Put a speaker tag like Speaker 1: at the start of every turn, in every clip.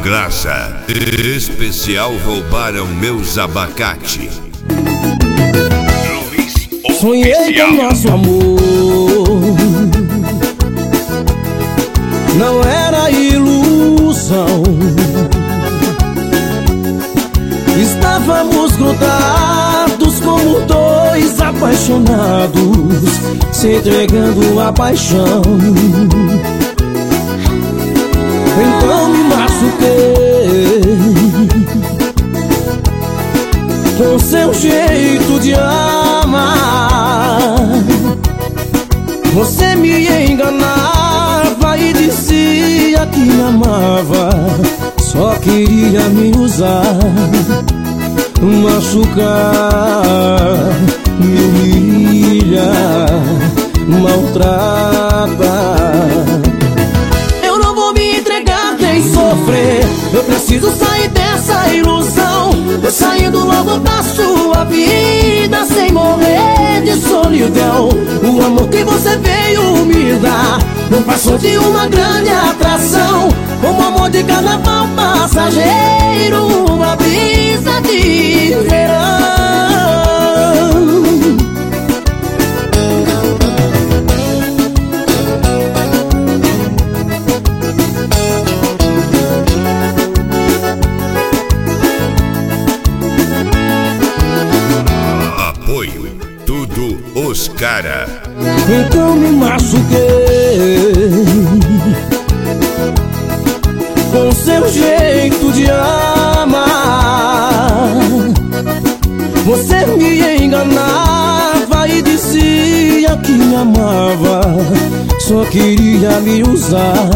Speaker 1: graça. Especial roubaram meus abacate.
Speaker 2: Sonhei com nosso amor, não era ilusão. Estávamos grudados como dois apaixonados, se entregando à paixão. Então me machuquei com seu jeito de amar. Você me enganava e dizia que me amava, só queria me usar, machucar, me humilha, maltrata. Eu não vou me entregar nem sofrer, eu preciso sair dessa ilusão. Tô saindo logo da sua vida sem morrer de solidão. O amor que você veio me dar não passou de uma grande atração, como amor de carnaval passageiro, uma brisa de verão.
Speaker 1: Apoio Tudo os Cara.
Speaker 2: Então me machuquei com seu jeito de amar. Você me enganava e dizia que me amava, só queria me usar,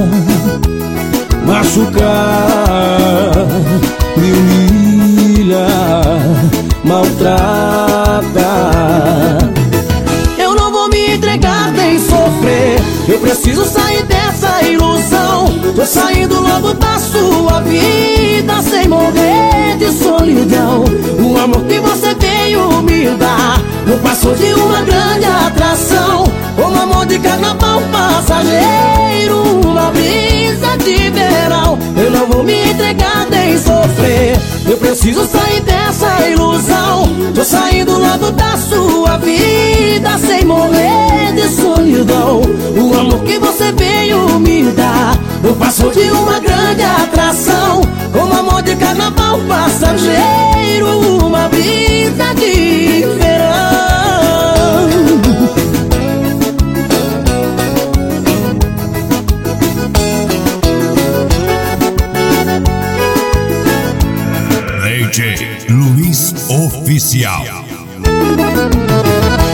Speaker 2: machucar, me humilha, maltrata. Eu não vou me entregar nem sofrer, eu preciso sair dessa ilusão. Tô saindo logo da sua vida sem morrer de solidão. O amor que você veio me dar não passou de uma grande atração, como amor de carnaval passageiro, uma brisa de verão. Eu não vou me entregar nem sofrer, eu preciso sair dessa ilusão. Tô saindo logo da sua vida sem morrer de solidão. O amor que você veio me dar não passou de uma grande atração, como amor de carnaval passageiro, uma brisa de verão.
Speaker 1: DJ Luiz Oficial.